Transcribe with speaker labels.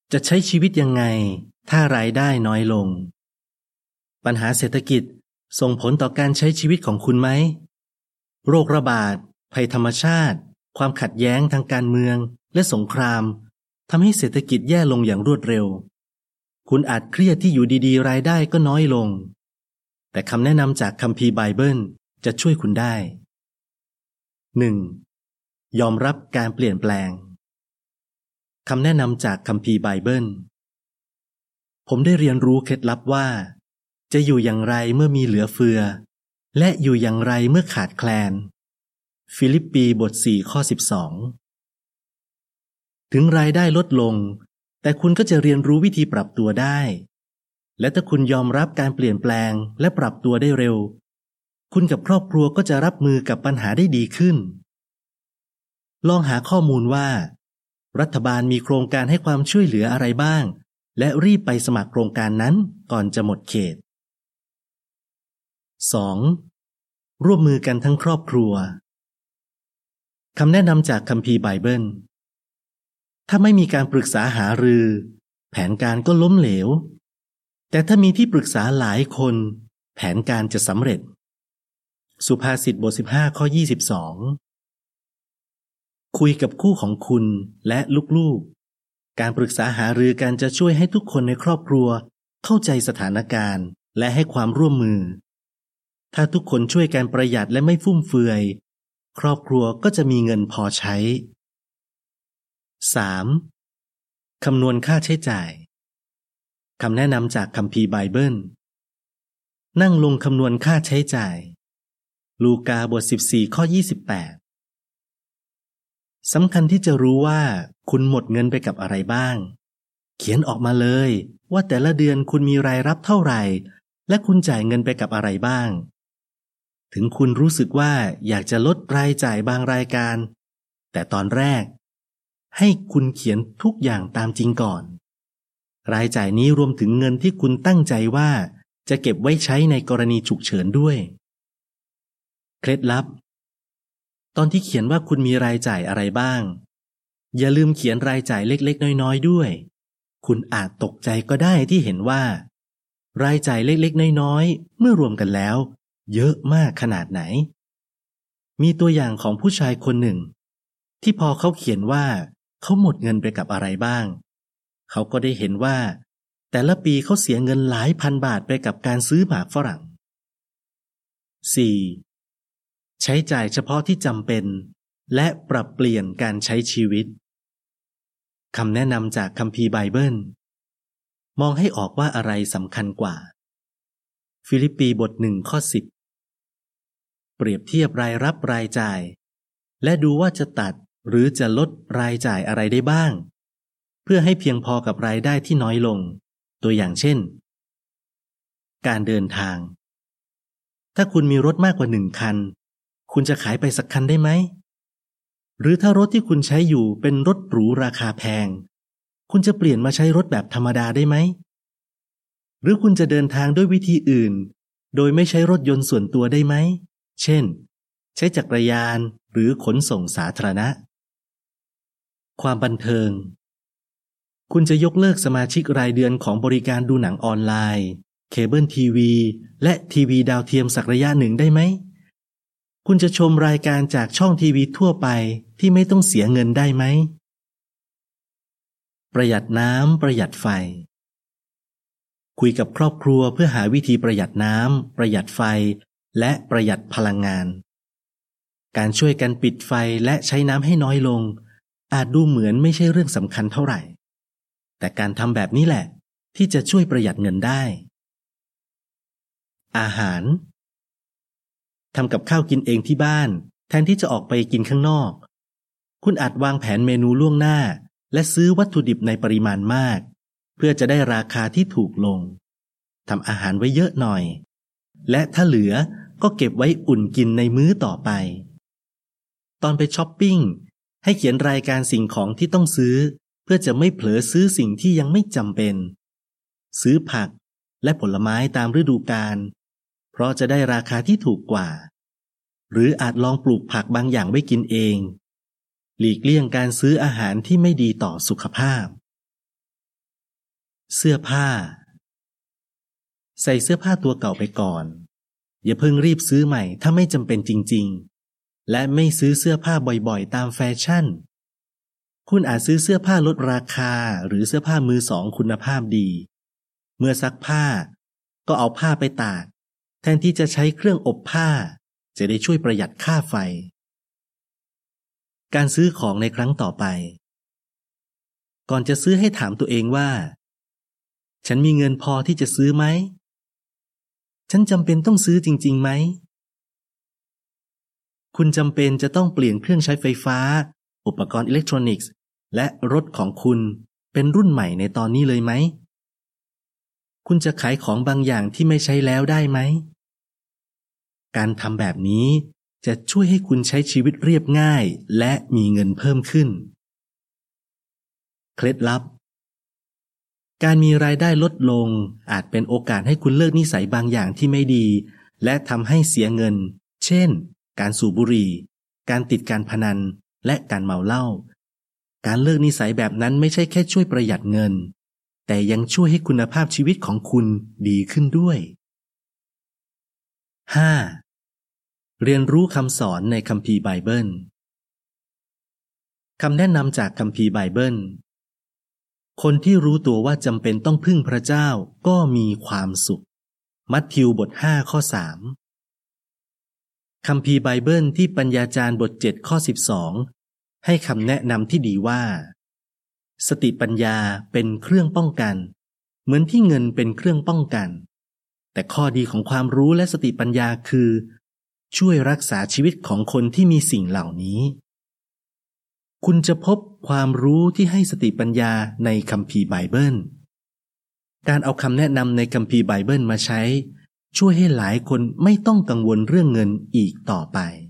Speaker 1: จะใช้ชีวิตยังไงถ้ารายได้น้อยลงปัญหาเศรษฐกิจส่งผลต่อการใช้ชีวิตของคุณไหมโรคระบาดภัยธรรมชาติความขัดแย้งทางการเมืองและสงครามทำให้เศรษฐกิจแย่ลงอย่างรวดเร็วคุณอาจเครียดที่อยู่ดีๆรายได้ก็น้อยลงแต่คำแนะนำจากคัมภีร์ไบเบิลจะช่วยคุณได้ 1. ยอมรับการเปลี่ยนแปลงคำแนะนำจากคัมภีร์ไบเบิลผมได้เรียนรู้เคล็ดลับว่าจะอยู่อย่างไรเมื่อมีเหลือเฟือและอยู่อย่างไรเมื่อขาดแคลนฟิลิปปีบท 4 ข้อ 12ถึงรายได้ลดลงแต่คุณก็จะเรียนรู้วิธีปรับตัวได้และถ้าคุณยอมรับการเปลี่ยนแปลงและปรับตัวได้เร็วคุณกับครอบครัวก็จะรับมือกับปัญหาได้ดีขึ้นลองหาข้อมูลว่ารัฐบาลมีโครงการให้ความช่วยเหลืออะไรบ้างและรีบไปสมัครโครงการนั้นก่อนจะหมดเขต 2. ร่วมมือกันทั้งครอบครัวคำแนะนำจากคัมภีร์ไบเบิลถ้าไม่มีการปรึกษาหารือแผนการก็ล้มเหลวแต่ถ้ามีที่ปรึกษาหลายคนแผนการจะสำเร็จสุภาษิตบท 15 ข้อ 22คุยกับคู่ของคุณและลูกๆการปรึกษาหารือกันจะช่วยให้ทุกคนในครอบครัวเข้าใจสถานการณ์และให้ความร่วมมือถ้าทุกคนช่วยกันประหยัดและไม่ฟุ่มเฟือยครอบครัวก็จะมีเงินพอใช้ 3. คำนวณค่าใช้จ่ายคำแนะนำจากคัมภีร์ไบเบิลนั่งลงคำนวณค่าใช้จ่ายลูกาบท 14 ข้อ 28สำคัญที่จะรู้ว่าคุณหมดเงินไปกับอะไรบ้างเขียนออกมาเลยว่าแต่ละเดือนคุณมีรายรับเท่าไหร่และคุณจ่ายเงินไปกับอะไรบ้างถึงคุณรู้สึกว่าอยากจะลดรายจ่ายบางรายการแต่ตอนแรกให้คุณเขียนทุกอย่างตามจริงก่อนรายจ่ายนี้รวมถึงเงินที่คุณตั้งใจว่าจะเก็บไว้ใช้ในกรณีฉุกเฉินด้วยเคล็ดลับตอนที่เขียนว่าคุณมีรายจ่ายอะไรบ้างอย่าลืมเขียนรายจ่ายเล็กๆน้อยๆด้วยคุณอาจตกใจก็ได้ที่เห็นว่ารายจ่ายเล็กๆน้อยๆเมื่อรวมกันแล้วเยอะมากขนาดไหนมีตัวอย่างของผู้ชายคนหนึ่งที่พอเขาเขียนว่าเขาหมดเงินไปกับอะไรบ้างเขาก็ได้เห็นว่าแต่ละปีเขาเสียเงินหลายพันบาทไปกับการซื้อหมากฝรั่ง 4. ใช้จ่ายเฉพาะที่จำเป็นและปรับเปลี่ยนการใช้ชีวิตคำแนะนำจากคัมภีร์ไบเบิลมองให้ออกว่าอะไรสำคัญกว่าฟิลิปปีบท 1 ข้อ 10เปรียบเทียบรายรับรายจ่ายและดูว่าจะตัดหรือจะลดรายจ่ายอะไรได้บ้างเพื่อให้เพียงพอกับรายได้ที่น้อยลงตัวอย่างเช่นการเดินทางถ้าคุณมีรถมากกว่า1 คันคุณจะขายไปสักคันได้ไหมหรือถ้ารถที่คุณใช้อยู่เป็นรถหรูราคาแพงคุณจะเปลี่ยนมาใช้รถแบบธรรมดาได้ไหมหรือคุณจะเดินทางด้วยวิธีอื่นโดยไม่ใช้รถยนต์ส่วนตัวได้ไหมเช่นใช้จักรยานหรือขนส่งสาธารณะความบันเทิงคุณจะยกเลิกสมาชิกรายเดือนของบริการดูหนังออนไลน์เคเบิลทีวีและทีวีดาวเทียมสักระยะหนึ่งได้ไหมคุณจะชมรายการจากช่องทีวีทั่วไปที่ไม่ต้องเสียเงินได้ไหมประหยัดน้ำประหยัดไฟคุยกับครอบครัวเพื่อหาวิธีประหยัดน้ำประหยัดไฟและประหยัดพลังงานการช่วยกันปิดไฟและใช้น้ำให้น้อยลงอาจดูเหมือนไม่ใช่เรื่องสำคัญเท่าไหร่แต่การทำแบบนี้แหละที่จะช่วยประหยัดเงินได้อาหารทำกับข้าวกินเองที่บ้านแทนที่จะออกไปกินข้างนอกคุณอาจวางแผนเมนูล่วงหน้าและซื้อวัตถุดิบในปริมาณมากเพื่อจะได้ราคาที่ถูกลงทำอาหารไว้เยอะหน่อยและถ้าเหลือก็เก็บไว้อุ่นกินในมื้อต่อไปตอนไปช้อปปิ้งให้เขียนรายการสิ่งของที่ต้องซื้อเพื่อจะไม่เผลอซื้อสิ่งที่ยังไม่จำเป็นซื้อผักและผลไม้ตามฤดูกาลเพราะจะได้ราคาที่ถูกกว่าหรืออาจลองปลูกผักบางอย่างไว้กินเองหลีกเลี่ยงการซื้ออาหารที่ไม่ดีต่อสุขภาพเสื้อผ้าใส่เสื้อผ้าตัวเก่าไปก่อนอย่าเพิ่งรีบซื้อใหม่ถ้าไม่จำเป็นจริงๆและไม่ซื้อเสื้อผ้าบ่อยๆตามแฟชั่นคุณอาจซื้อเสื้อผ้าลดราคาหรือเสื้อผ้ามือสองคุณภาพดีเมื่อซักผ้าก็เอาผ้าไปตากแทนที่จะใช้เครื่องอบผ้าจะได้ช่วยประหยัดค่าไฟการซื้อของในครั้งต่อไปก่อนจะซื้อให้ถามตัวเองว่าฉันมีเงินพอที่จะซื้อไหมฉันจำเป็นต้องซื้อจริงๆไหมคุณจำเป็นจะต้องเปลี่ยนเครื่องใช้ไฟฟ้าอุปกรณ์อิเล็กทรอนิกส์และรถของคุณเป็นรุ่นใหม่ในตอนนี้เลยไหมคุณจะขายของบางอย่างที่ไม่ใช้แล้วได้ไหมการทำแบบนี้จะช่วยให้คุณใช้ชีวิตเรียบง่ายและมีเงินเพิ่มขึ้นเคล็ดลับการมีรายได้ลดลงอาจเป็นโอกาสให้คุณเลิกนิสัยบางอย่างที่ไม่ดีและทำให้เสียเงินเช่นการสูบบุหรี่การติดการพนันและการเมาเหล้าการเลิกนิสัยแบบนั้นไม่ใช่แค่ช่วยประหยัดเงินแต่ยังช่วยให้คุณภาพชีวิตของคุณดีขึ้นด้วย 5. เรียนรู้คำสอนในคัมภีร์ไบเบิลคำแนะนำจากคัมภีร์ไบเบิลคนที่รู้ตัวว่าจำเป็นต้องพึ่งพระเจ้าก็มีความสุขมัทธิวบท 5 ข้อ 3 คัมภีร์ไบเบิลที่ปัญญาจารย์บท 7 ข้อ 12 ให้คำแนะนำที่ดีว่าสติปัญญาเป็นเครื่องป้องกันเหมือนที่เงินเป็นเครื่องป้องกันแต่ข้อดีของความรู้และสติปัญญาคือช่วยรักษาชีวิตของคนที่มีสิ่งเหล่านี้คุณจะพบความรู้ที่ให้สติปัญญาในคัมภีร์ไบเบิลการเอาคำแนะนำในคัมภีร์ไบเบิลมาใช้ช่วยให้หลายคนไม่ต้องกังวลเรื่องเงินอีกต่อไป